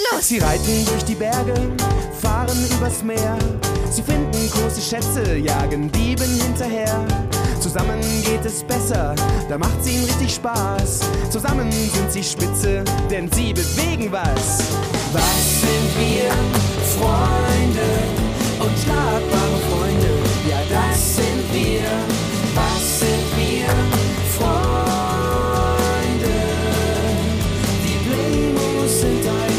los! Sie reiten durch die Berge, fahren übers Meer. Sie finden große Schätze, jagen Dieben hinterher. Zusammen geht es besser, da macht's ihnen richtig Spaß. Zusammen sind sie spitze, denn sie bewegen was. Was sind wir? Freunde unschlagbare Freunde. Ja, das sind wir. Was sind wir? Freunde. Die Playmos sind ein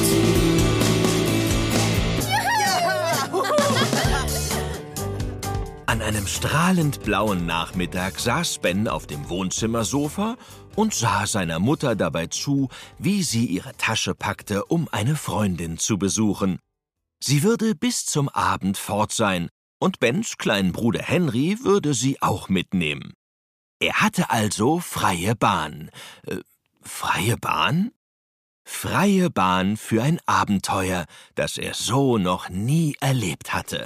Team. An einem strahlend blauen Nachmittag saß Ben auf dem Wohnzimmersofa und sah seiner Mutter dabei zu, wie sie ihre Tasche packte, um eine Freundin zu besuchen. Sie würde bis zum Abend fort sein, und Bens kleinen Bruder Henry würde sie auch mitnehmen. Er hatte also freie Bahn. Freie Bahn? Freie Bahn für ein Abenteuer, das er so noch nie erlebt hatte.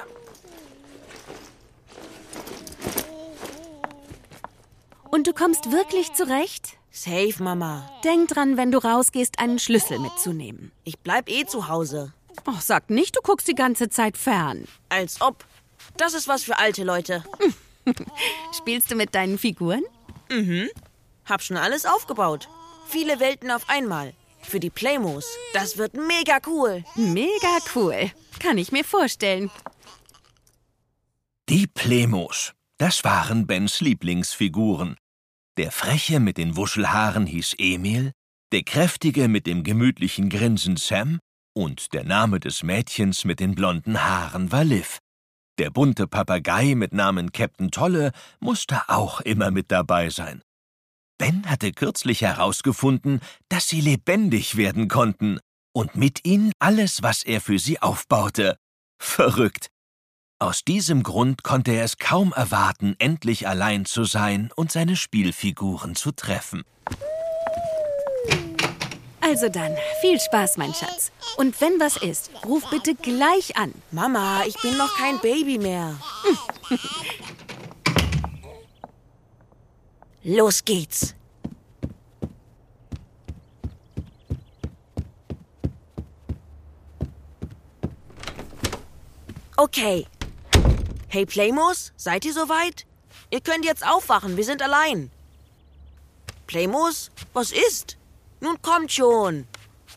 Und du kommst wirklich zurecht? Safe, Mama. Denk dran, wenn du rausgehst, einen Schlüssel mitzunehmen. Ich bleib zu Hause. Och, sag nicht, du guckst die ganze Zeit fern. Als ob. Das ist was für alte Leute. Spielst du mit deinen Figuren? Hab schon alles aufgebaut. Viele Welten auf einmal. Für die Playmos. Das wird mega cool. Mega cool. Kann ich mir vorstellen. Die Playmos, das waren Bens Lieblingsfiguren. Der Freche mit den Wuschelhaaren hieß Emil, der Kräftige mit dem gemütlichen Grinsen Sam und der Name des Mädchens mit den blonden Haaren war Liv. Der bunte Papagei mit Namen Captain Tolle musste auch immer mit dabei sein. Ben hatte kürzlich herausgefunden, dass sie lebendig werden konnten und mit ihnen alles, was er für sie aufbaute. Verrückt! Aus diesem Grund konnte er es kaum erwarten, endlich allein zu sein und seine Spielfiguren zu treffen. Also dann, viel Spaß, mein Schatz. Und wenn was ist, ruf bitte gleich an. Mama, ich bin noch kein Baby mehr. Los geht's. Okay. Hey Playmos, seid ihr soweit? Ihr könnt jetzt aufwachen, wir sind allein. Playmos, was ist? Nun kommt schon.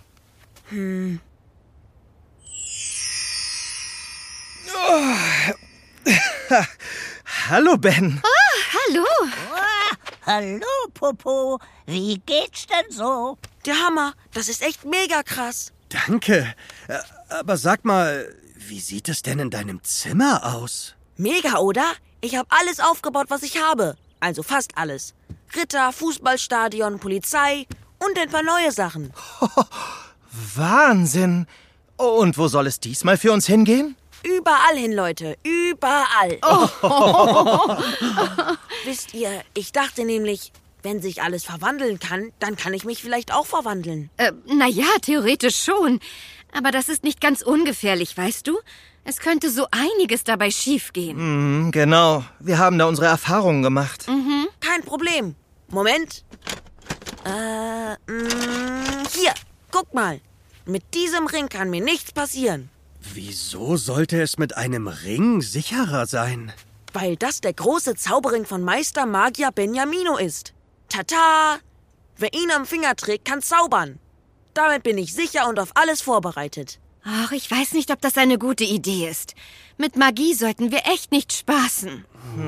Hallo, Ben. Hallo. Hallo, Popo. Wie geht's denn so? Der Hammer, das ist echt mega krass. Danke. Aber sag mal, wie sieht es denn in deinem Zimmer aus? Mega, oder? Ich habe alles aufgebaut, was ich habe. Also fast alles. Ritter, Fußballstadion, Polizei und ein paar neue Sachen. Wahnsinn. Und wo soll es diesmal für uns hingehen? Überall hin, Leute. Überall. Wisst ihr, ich dachte nämlich, wenn sich alles verwandeln kann, dann kann ich mich vielleicht auch verwandeln. Naja, theoretisch schon. Aber das ist nicht ganz ungefährlich, weißt du? Es könnte so einiges dabei schiefgehen. Genau. Wir haben da unsere Erfahrungen gemacht. Kein Problem. Moment. Hier, guck mal. Mit diesem Ring kann mir nichts passieren. Wieso sollte es mit einem Ring sicherer sein? Weil das der große Zauberring von Meister Magier Beniamino ist. Tata! Wer ihn am Finger trägt, kann zaubern. Damit bin ich sicher und auf alles vorbereitet. Ach, ich weiß nicht, ob das eine gute Idee ist. Mit Magie sollten wir echt nicht spaßen.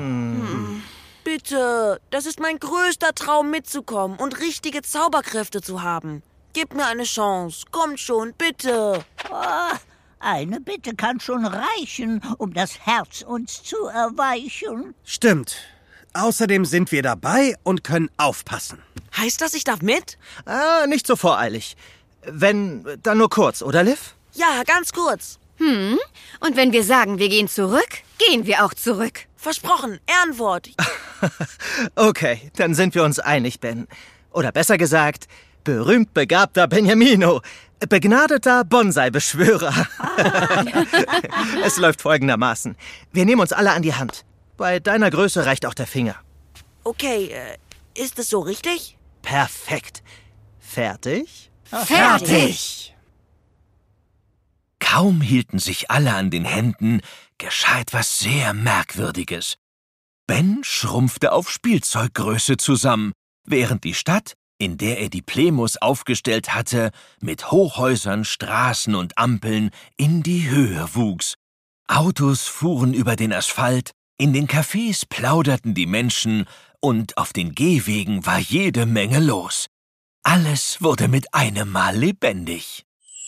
Bitte, das ist mein größter Traum mitzukommen und richtige Zauberkräfte zu haben. Gib mir eine Chance. Kommt schon, bitte. Oh, eine Bitte kann schon reichen, um das Herz uns zu erweichen. Stimmt. Außerdem sind wir dabei und können aufpassen. Heißt das, ich darf mit? Nicht so voreilig. Wenn, dann nur kurz, oder Liv? Ja, ganz kurz. Und wenn wir sagen, wir gehen zurück, gehen wir auch zurück. Versprochen, Ehrenwort. Okay, dann sind wir uns einig, Ben. Oder besser gesagt, berühmt begabter Beniamino. Begnadeter Bonsai-Beschwörer. Es läuft folgendermaßen. Wir nehmen uns alle an die Hand. Bei deiner Größe reicht auch der Finger. Okay, ist es so richtig? Perfekt. Fertig? Fertig! Kaum hielten sich alle an den Händen, geschah etwas sehr Merkwürdiges. Ben schrumpfte auf Spielzeuggröße zusammen, während die Stadt, in der er die Plemus aufgestellt hatte, mit Hochhäusern, Straßen und Ampeln in die Höhe wuchs. Autos fuhren über den Asphalt, in den Cafés plauderten die Menschen und auf den Gehwegen war jede Menge los. Alles wurde mit einem Mal lebendig.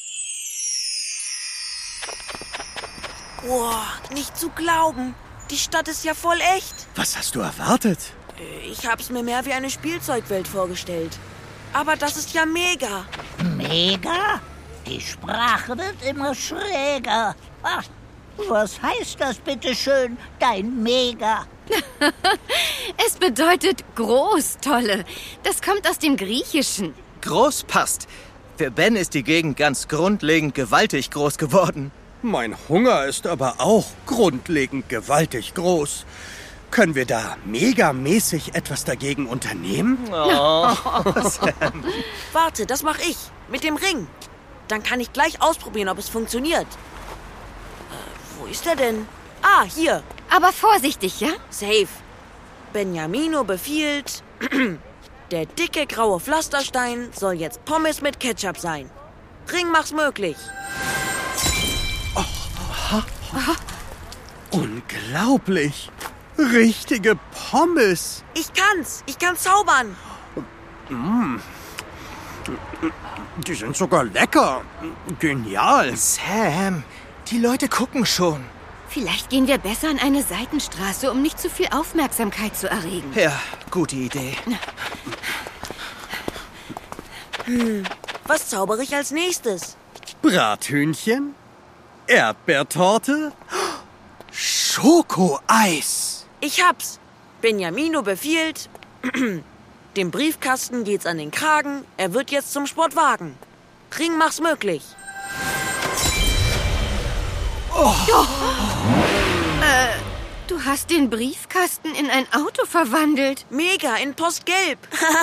Boah, nicht zu glauben. Die Stadt ist ja voll echt. Was hast du erwartet? Ich hab's mir mehr wie eine Spielzeugwelt vorgestellt. Aber das ist ja mega. Mega? Die Sprache wird immer schräger. Ach, was heißt das bitteschön, dein Mega? Es bedeutet groß, Tolle. Das kommt aus dem Griechischen. Groß passt. Für Ben ist die Gegend ganz grundlegend gewaltig groß geworden. Mein Hunger ist aber auch grundlegend gewaltig groß. Können wir da megamäßig etwas dagegen unternehmen? Sam. Warte, das mach ich. Mit dem Ring. Dann kann ich gleich ausprobieren, ob es funktioniert. Wo ist er denn? Ah, hier. Aber vorsichtig, ja? Safe. Beniamino befiehlt... Der dicke graue Pflasterstein soll jetzt Pommes mit Ketchup sein. Ring mach's möglich. Unglaublich. Richtige Pommes. Ich kann zaubern. Die sind sogar lecker. Genial. Sam, die Leute gucken schon. Vielleicht gehen wir besser an eine Seitenstraße, um nicht zu viel Aufmerksamkeit zu erregen. Ja, gute Idee. Was zaubere ich als nächstes? Brathühnchen, Erdbeertorte, Schokoeis. Ich hab's. Beniamino befiehlt... Dem Briefkasten geht's an den Kragen. Er wird jetzt zum Sportwagen. Ring mach's möglich. Du hast den Briefkasten in ein Auto verwandelt. Mega, in Postgelb.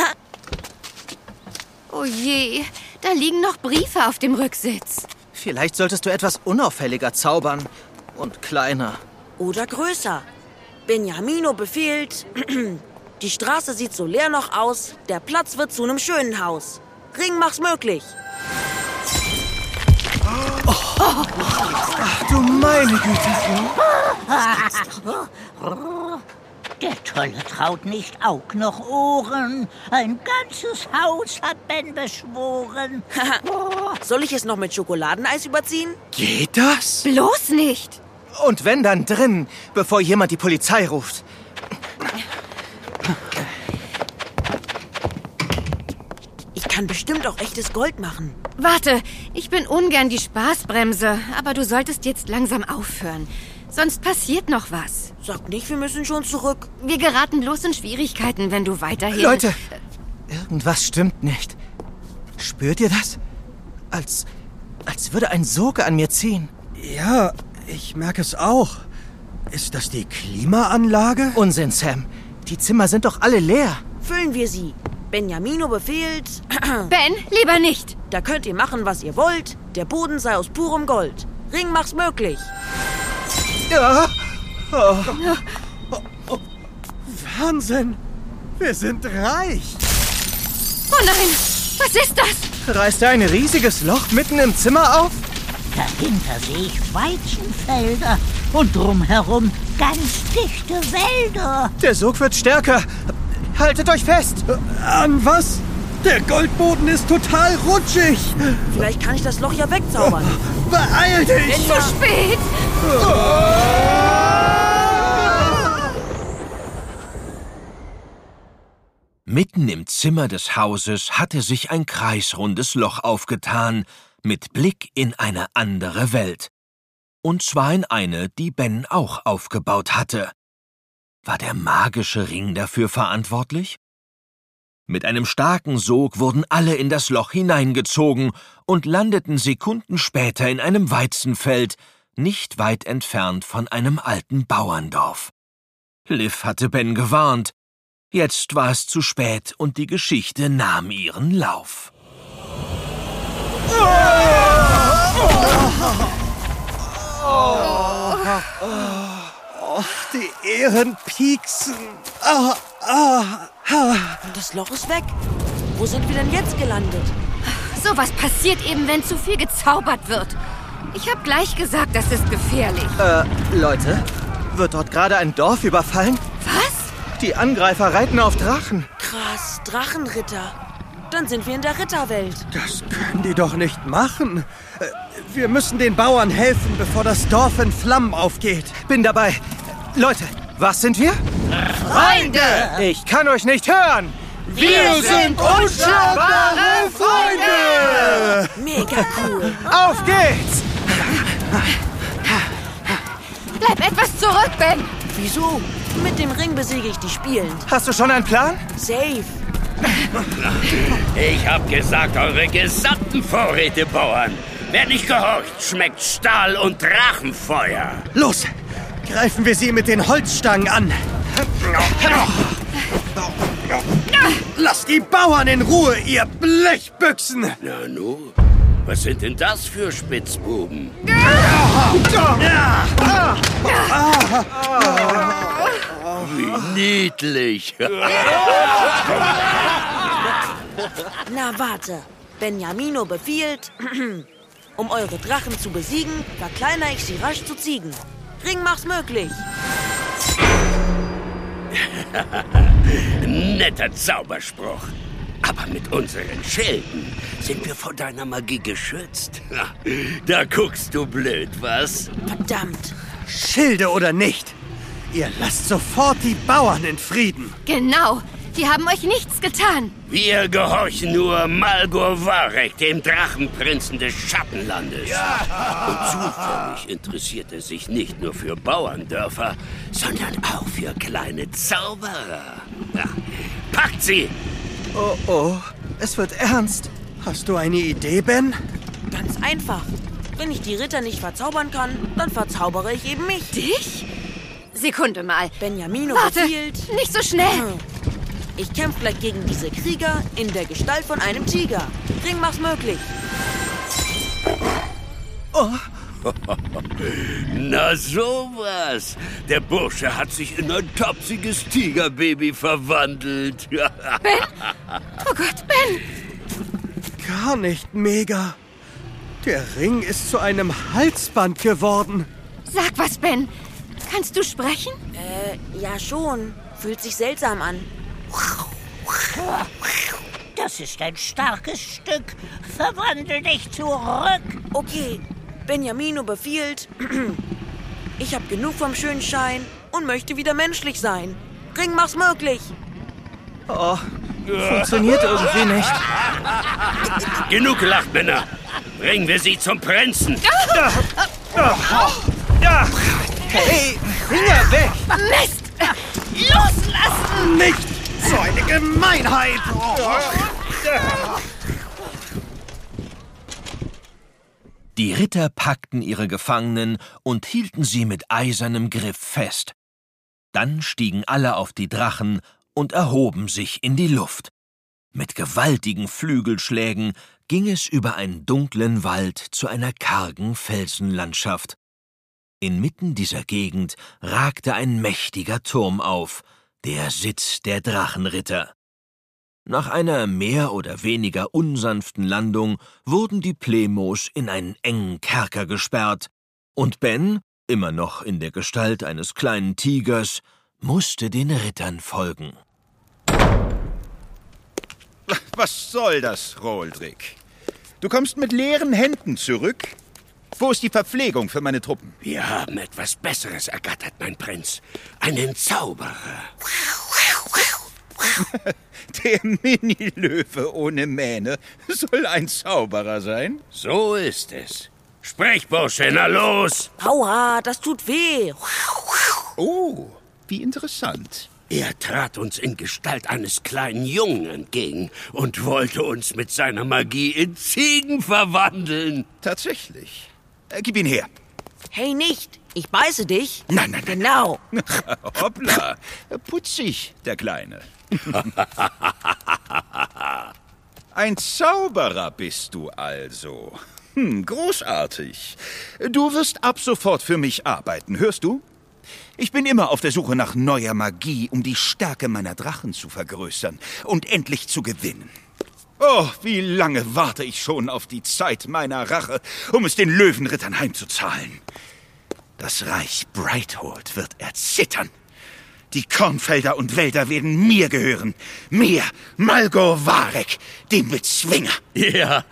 Oh je, da liegen noch Briefe auf dem Rücksitz. Vielleicht solltest du etwas unauffälliger zaubern und kleiner. Oder größer. Beniamino befiehlt... Die Straße sieht so leer noch aus. Der Platz wird zu einem schönen Haus. Ring mach's möglich. Ach du meine Güte. Der Tolle traut nicht Aug noch Ohren. Ein ganzes Haus hat Ben beschworen. Soll ich es noch mit Schokoladeneis überziehen? Geht das? Bloß nicht. Und wenn dann drin, bevor jemand die Polizei ruft. Ich kann bestimmt auch echtes Gold machen. Warte, ich bin ungern die Spaßbremse, aber du solltest jetzt langsam aufhören. Sonst passiert noch was. Sag nicht, wir müssen schon zurück. Wir geraten bloß in Schwierigkeiten, wenn du weiterhin... Leute, irgendwas stimmt nicht. Spürt ihr das? Als würde ein Sog an mir ziehen. Ja, ich merke es auch. Ist das die Klimaanlage? Unsinn, Sam. Die Zimmer sind doch alle leer. Füllen wir sie. Beniamino befiehlt... Ben, lieber nicht. Da könnt ihr machen, was ihr wollt. Der Boden sei aus purem Gold. Ring mach's möglich. Ja. Wahnsinn. Wir sind reich. Oh nein, was ist das? Reißt er ein riesiges Loch mitten im Zimmer auf? Dahinter sehe ich Weizenfelder und drumherum ganz dichte Wälder. Der Sog wird stärker. Haltet euch fest. An was? Der Goldboden ist total rutschig. Vielleicht kann ich das Loch ja wegzaubern. Beeil dich! Zu spät. Mitten im Zimmer des Hauses hatte sich ein kreisrundes Loch aufgetan, mit Blick in eine andere Welt. Und zwar in eine, die Ben auch aufgebaut hatte. War der magische Ring dafür verantwortlich? Mit einem starken Sog wurden alle in das Loch hineingezogen und landeten Sekunden später in einem Weizenfeld, nicht weit entfernt von einem alten Bauerndorf. Liv hatte Ben gewarnt. Jetzt war es zu spät und die Geschichte nahm ihren Lauf. Die Ähren pieksen. Das Loch ist weg. Wo sind wir denn jetzt gelandet? Sowas passiert eben, wenn zu viel gezaubert wird. Ich habe gleich gesagt, das ist gefährlich. Leute, wird dort gerade ein Dorf überfallen? Was? Die Angreifer reiten auf Drachen. Krass, Drachenritter. Dann sind wir in der Ritterwelt. Das können die doch nicht machen. Wir müssen den Bauern helfen, bevor das Dorf in Flammen aufgeht. Bin dabei. Leute, was sind wir? Freunde! Ich kann euch nicht hören. Wir sind unschlagbare Freunde! Mega cool. Auf geht's! Bleib etwas zurück, Ben! Wieso? Mit dem Ring besiege ich die spielend. Hast du schon einen Plan? Safe. Ich hab gesagt, eure gesamten Vorräte, Bauern. Wer nicht gehorcht, schmeckt Stahl und Drachenfeuer. Los, greifen wir sie mit den Holzstangen an. Lasst die Bauern in Ruhe, ihr Blechbüchsen! Na nu, was sind denn das für Spitzbuben? Wie niedlich. Na warte. Benjamino befiehlt, um eure Drachen zu besiegen, verkleinere ich sie rasch zu Ziegen. Ring mach's möglich. Netter Zauberspruch. Aber mit unseren Schilden sind wir vor deiner Magie geschützt. Da guckst du blöd, was? Verdammt. Schilde oder nicht, ihr lasst sofort die Bauern in Frieden. Genau. Die haben euch nichts getan. Wir gehorchen nur Malgur Warek, dem Drachenprinzen des Schattenlandes. Ja. Und zufällig interessiert er sich nicht nur für Bauerndörfer, sondern auch für kleine Zauberer. Ja. Packt sie! Oh, es wird ernst. Hast du eine Idee, Ben? Ganz einfach. Wenn ich die Ritter nicht verzaubern kann, dann verzaubere ich eben mich. Dich? Sekunde mal. Benjamino Warte, befiehlt... nicht so schnell. Ich kämpfe gleich gegen diese Krieger in der Gestalt von einem Tiger. Ring mach's möglich. Na sowas. Der Bursche hat sich in ein tapsiges Tigerbaby verwandelt. Ben? Oh Gott, Ben! Gar nicht mega. Der Ring ist zu einem Halsband geworden. Sag was, Ben. Kannst du sprechen? Ja schon. Fühlt sich seltsam an. Das ist ein starkes Stück. Verwandel dich zurück. Okay, Benjamino befiehlt. Ich habe genug vom schönen Schein und möchte wieder menschlich sein. Ring mach's möglich. Oh, funktioniert irgendwie nicht. Genug gelacht, Männer. Bringen wir sie zum Prinzen. Hey, Finger weg! Mist! Loslassen! Nicht so eine Gemeinheit! Die Ritter packten ihre Gefangenen und hielten sie mit eisernem Griff fest. Dann stiegen alle auf die Drachen und erhoben sich in die Luft. Mit gewaltigen Flügelschlägen ging es über einen dunklen Wald zu einer kargen Felsenlandschaft. Inmitten dieser Gegend ragte ein mächtiger Turm auf, der Sitz der Drachenritter. Nach einer mehr oder weniger unsanften Landung wurden die Plemos in einen engen Kerker gesperrt, und Ben, immer noch in der Gestalt eines kleinen Tigers, musste den Rittern folgen. Was soll das, Roldrik? Du kommst mit leeren Händen zurück? Wo ist die Verpflegung für meine Truppen? Wir haben etwas Besseres ergattert, mein Prinz. Einen Zauberer. Der Mini-Löwe ohne Mähne soll ein Zauberer sein? So ist es. Sprich, Bursche, na los! Aua, das tut weh. Oh, wie interessant. Er trat uns in Gestalt eines kleinen Jungen entgegen und wollte uns mit seiner Magie in Ziegen verwandeln. Tatsächlich. Gib ihn her. Hey, nicht. Ich beiße dich. Nein. Genau. Hoppla. Putzig, der Kleine. Ein Zauberer bist du also. Großartig. Du wirst ab sofort für mich arbeiten, hörst du? Ich bin immer auf der Suche nach neuer Magie, um die Stärke meiner Drachen zu vergrößern und endlich zu gewinnen. Oh, wie lange warte ich schon auf die Zeit meiner Rache, um es den Löwenrittern heimzuzahlen. Das Reich Brighthold wird erzittern. Die Kornfelder und Wälder werden mir gehören. Mir, Malgor Warek, dem Bezwinger. Ja.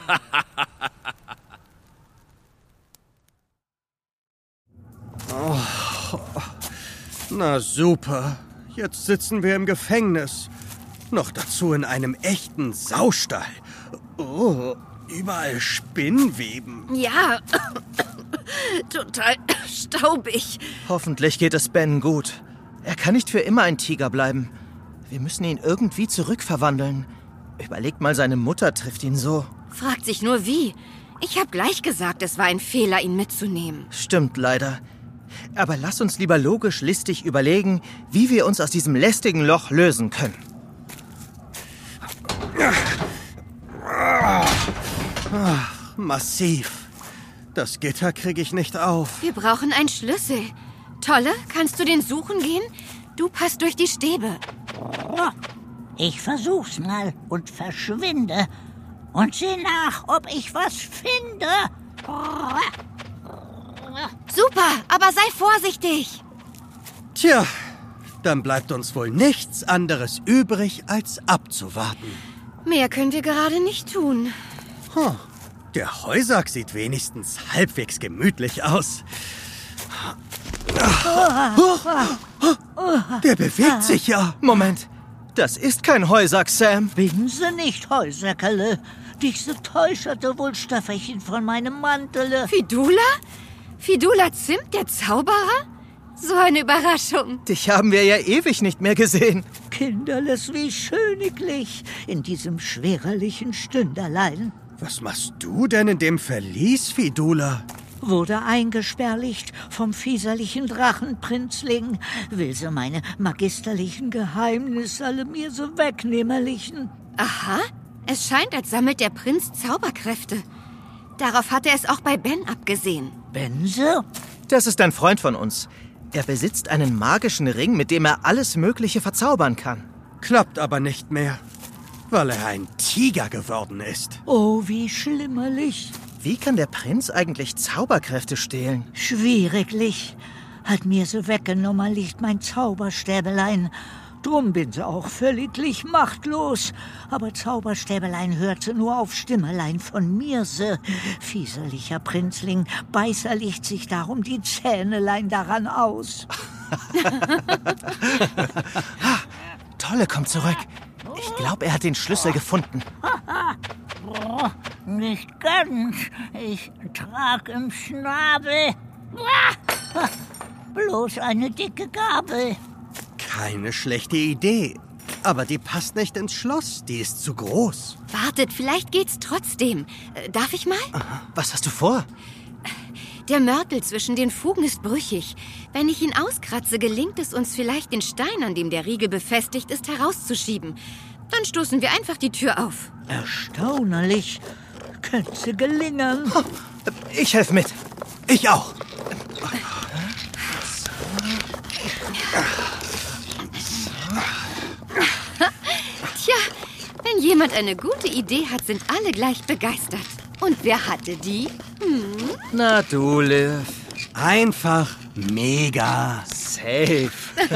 Oh, na super. Jetzt sitzen wir im Gefängnis. Noch dazu in einem echten Saustall. Oh, überall Spinnweben. Ja, total staubig. Hoffentlich geht es Ben gut. Er kann nicht für immer ein Tiger bleiben. Wir müssen ihn irgendwie zurückverwandeln. Überlegt mal, seine Mutter trifft ihn so. Fragt sich nur wie. Ich habe gleich gesagt, es war ein Fehler, ihn mitzunehmen. Stimmt leider. Aber lass uns lieber logisch listig überlegen, wie wir uns aus diesem lästigen Loch lösen können. Ach, massiv. Das Gitter kriege ich nicht auf. Wir brauchen einen Schlüssel. Tolle, kannst du den suchen gehen? Du passt durch die Stäbe. Ich versuch's mal und verschwinde. Und seh nach, ob ich was finde. Super, aber sei vorsichtig. Tja, dann bleibt uns wohl nichts anderes übrig, als abzuwarten. Mehr können wir gerade nicht tun. Der Heusack sieht wenigstens halbwegs gemütlich aus. Der bewegt sich ja. Moment, das ist kein Heusack, Sam. Binse nicht, Heusäckerle. Dich so täuscherte wohl Staffelchen von meinem Mantele. Fidula? Fidula Zimt, der Zauberer? So eine Überraschung. Dich haben wir ja ewig nicht mehr gesehen. Kinderles, wie schöniglich in diesem schwererlichen Stünderlein. Was machst du denn in dem Verlies, Fidula? Wurde eingesperrlicht vom fieserlichen Drachenprinzling. Will sie meine magisterlichen Geheimnisse alle mir so wegnehmerlichen. Aha, es scheint, als sammelt der Prinz Zauberkräfte. Darauf hat er es auch bei Ben abgesehen. Bense? Das ist ein Freund von uns. Er besitzt einen magischen Ring, mit dem er alles Mögliche verzaubern kann. Klappt aber nicht mehr, weil er ein Tiger geworden ist. Oh, wie schlimmerlich. Wie kann der Prinz eigentlich Zauberkräfte stehlen? Schwieriglich. Hat mir so weggenommen liegt mein Zauberstäbelein. Drum bin sie auch völliglich machtlos. Aber Zauberstäbelein hörte nur auf Stimmelein von mir se. Fieserlicher Prinzling, beißerlicht sich darum die Zähnelein daran aus. Tolle kommt zurück. Ich glaube, er hat den Schlüssel gefunden. Nicht ganz. Ich trag im Schnabel. Bloß eine dicke Gabel. Keine schlechte Idee. Aber die passt nicht ins Schloss. Die ist zu groß. Wartet, vielleicht geht's trotzdem. Darf ich mal? Was hast du vor? Der Mörtel zwischen den Fugen ist brüchig. Wenn ich ihn auskratze, gelingt es uns vielleicht, den Stein, an dem der Riegel befestigt ist, herauszuschieben. Dann stoßen wir einfach die Tür auf. Erstaunlich. Könnte gelingen. Ich helfe mit. Ich auch. Tja, wenn jemand eine gute Idee hat, sind alle gleich begeistert. Und wer hatte die? Na du, Liv. Einfach mega. Safe.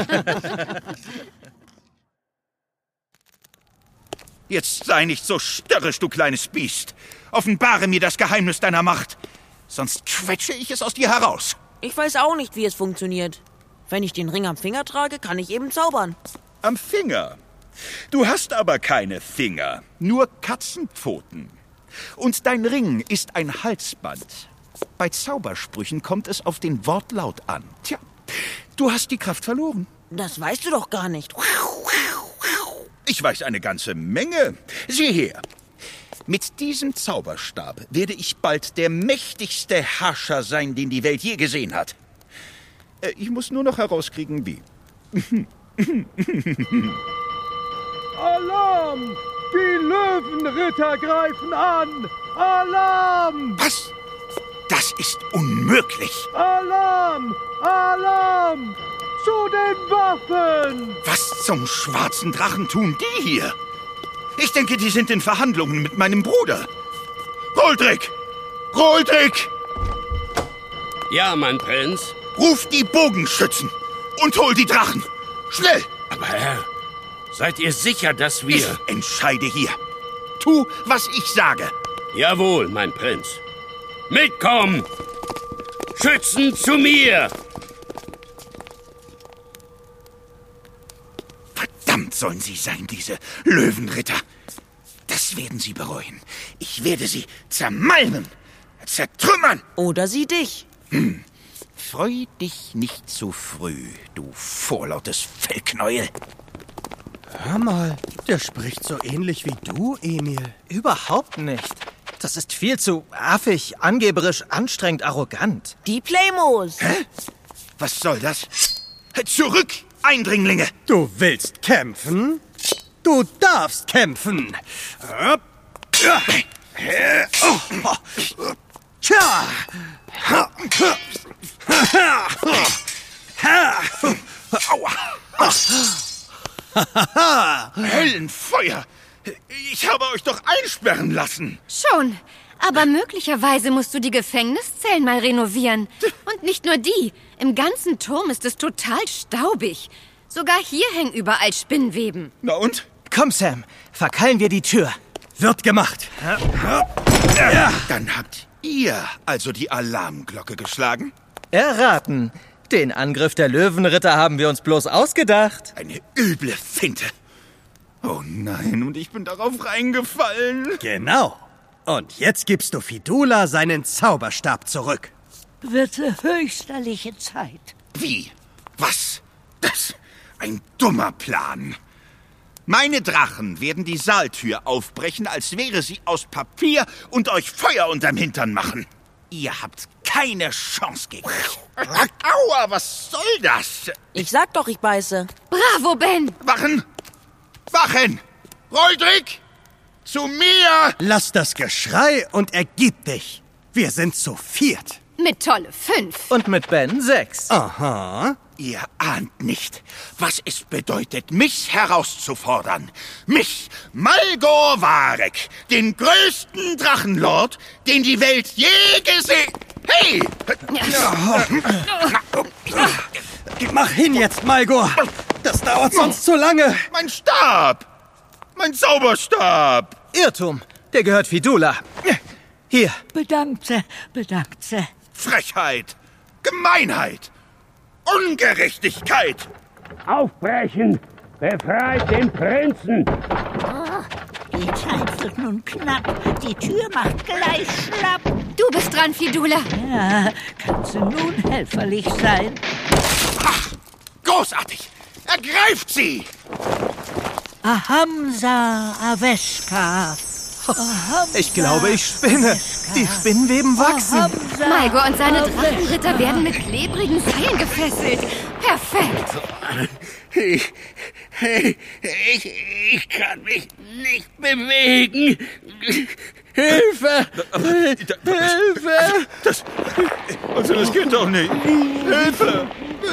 Jetzt sei nicht so störrisch, du kleines Biest. Offenbare mir das Geheimnis deiner Macht. Sonst quetsche ich es aus dir heraus. Ich weiß auch nicht, wie es funktioniert. Wenn ich den Ring am Finger trage, kann ich eben zaubern. Am Finger? Du hast aber keine Finger, nur Katzenpfoten. Und dein Ring ist ein Halsband. Bei Zaubersprüchen kommt es auf den Wortlaut an. Tja, du hast die Kraft verloren. Das weißt du doch gar nicht. Ich weiß eine ganze Menge. Sieh her. Mit diesem Zauberstab werde ich bald der mächtigste Herrscher sein, den die Welt je gesehen hat. Ich muss nur noch herauskriegen, wie. Alarm! Die Löwenritter greifen an! Alarm! Was? Das ist unmöglich. Alarm! Alarm! Zu den Waffen! Was zum schwarzen Drachen tun die hier? Ich denke, die sind in Verhandlungen mit meinem Bruder. Roldrik! Roldrik! Ja, mein Prinz. Ruf die Bogenschützen und hol die Drachen. Schnell! Aber Herr, seid ihr sicher, dass wir... Ich entscheide hier. Tu, was ich sage. Jawohl, mein Prinz. Mitkommen! Schützen zu mir! Verdammt sollen sie sein, diese Löwenritter. Das werden sie bereuen. Ich werde sie zermalmen, zertrümmern. Oder sie dich. Freu dich nicht zu früh, du vorlautes Fellknäuel. Hör mal, der spricht so ähnlich wie du, Emil. Überhaupt nicht. Das ist viel zu affig, angeberisch, anstrengend, arrogant. Die Playmos. Hä? Was soll das? Zurück, Eindringlinge! Du willst kämpfen? Du darfst kämpfen. Tja! Höllenfeuer! Ich habe euch doch einsperren lassen. Schon. Aber möglicherweise musst du die Gefängniszellen mal renovieren. Und nicht nur die. Im ganzen Turm ist es total staubig. Sogar hier hängen überall Spinnweben. Na und? Komm, Sam, verkeilen wir die Tür. Wird gemacht. Dann habt ihr also die Alarmglocke geschlagen? Erraten. Den Angriff der Löwenritter haben wir uns bloß ausgedacht. Eine üble Finte. Oh nein, und ich bin darauf reingefallen. Genau. Und jetzt gibst du Fidula seinen Zauberstab zurück. Bitte höchsterliche Zeit. Wie? Was? Das? Ein dummer Plan. Meine Drachen werden die Saaltür aufbrechen, als wäre sie aus Papier und euch Feuer unterm Hintern machen. Ihr habt keine Chance gegen mich. Aua, was soll das? Ich sag doch, ich beiße. Bravo, Ben! Wachen! Wachen! Roldrik! Zu mir! Lass das Geschrei und ergib dich. Wir sind zu viert. Mit Tolle 5. Und mit Ben 6. Aha. Ihr ahnt nicht, was es bedeutet, mich herauszufordern. Mich, Malgor Warek, den größten Drachenlord, den die Welt je gesehen... Hey! Mach hin jetzt, Malgor. Das dauert sonst zu lange. Mein Stab! Mein Zauberstab! Irrtum. Der gehört Fidula. Hier. Bedankte. Frechheit! Gemeinheit! Ungerechtigkeit! Aufbrechen! Befreit den Prinzen! Die Zeit wird nun knapp. Die Tür macht gleich schlapp. Du bist dran, Fidula. Ja, kannst du nun helferlich sein? Ach, großartig! Ergreift sie! Ahamsa Aveska. Ich glaube, ich spinne. Die Spinnweben wachsen. Malgor und seine Drachenritter werden mit klebrigen Seilen gefesselt. Perfekt. Ich kann mich nicht bewegen. Hilfe! Hilfe! Das geht doch nicht. Hilfe!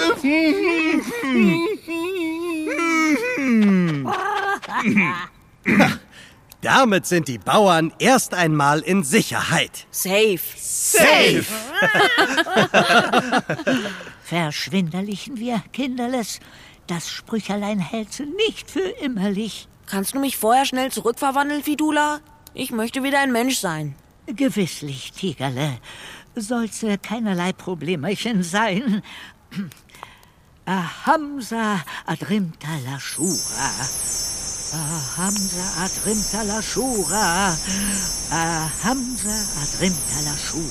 Damit sind die Bauern erst einmal in Sicherheit. Safe. Safe! Verschwinderlichen wir, Kinderles. Das Sprücherlein hältst du nicht für immerlich. Kannst du mich vorher schnell zurückverwandeln, Fidula? Ich möchte wieder ein Mensch sein. Gewisslich, Tigerle. Soll's keinerlei Problemchen sein. Ahamsa Adrimta Lashura. Ahamsa Adrimta Lashura. Ahamsa Adrimta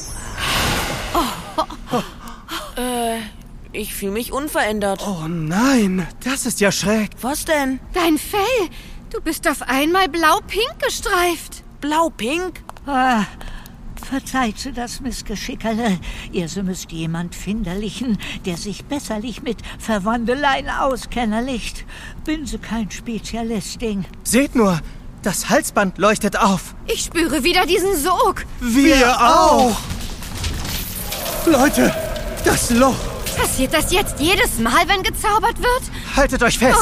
Lashura. Ich fühle mich unverändert. Oh nein, das ist ja schräg. Was denn? Dein Fell. Du bist auf einmal blau-pink gestreift. Blau-pink? Verzeiht das Missgeschickerle. Ihr so müsst jemand finderlichen, der sich besserlich mit Verwandeleien auskennerlicht. Bin so kein Spezialisting. Seht nur, Das Halsband leuchtet auf. Ich spüre wieder diesen Sog. Wir auch! Leute, das Loch! Passiert das jetzt jedes Mal, wenn gezaubert wird? Haltet euch fest.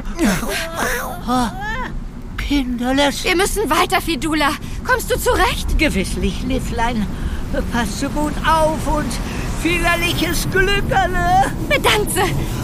Kinderles. Wir müssen weiter, Fidula. Kommst du zurecht? Gewisslich, Lifflein. Passt so gut auf und vielerliches Glück, alle. Bedankse.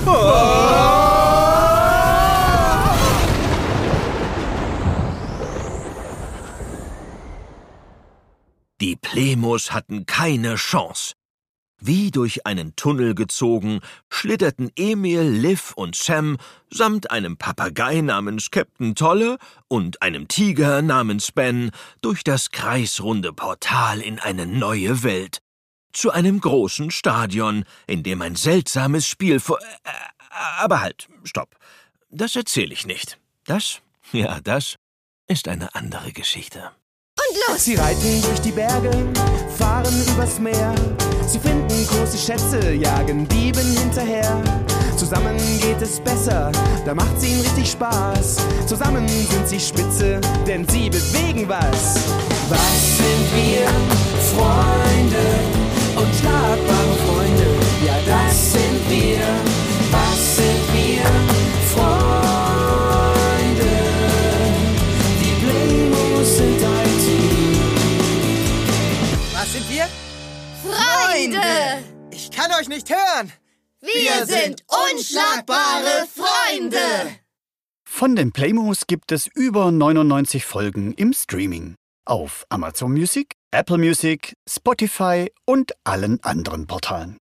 Die Plemos hatten keine Chance. Wie durch einen Tunnel gezogen, schlitterten Emil, Liv und Sam samt einem Papagei namens Captain Tolle und einem Tiger namens Ben durch das kreisrunde Portal in eine neue Welt. Zu einem großen Stadion, in dem ein seltsames Spiel aber halt, stopp. Das erzähle ich nicht. Das ist eine andere Geschichte. Und los! Sie reiten durch die Berge, fahren übers Meer. Sie finden große Schätze, jagen Dieben hinterher. Zusammen geht es besser, da macht's ihnen richtig Spaß. Zusammen sind sie spitze, denn sie bewegen was. Was sind wir? Freunde, unschlagbare Freunde. Ja, das sind wir. Was sind wir? Freunde. Die Plemos sind ein Team. Was sind wir? Freunde! Ich kann euch nicht hören. Wir sind unschlagbare Freunde! Von den Plemos gibt es über 99 Folgen im Streaming. Auf Amazon Music, Apple Music, Spotify und allen anderen Portalen.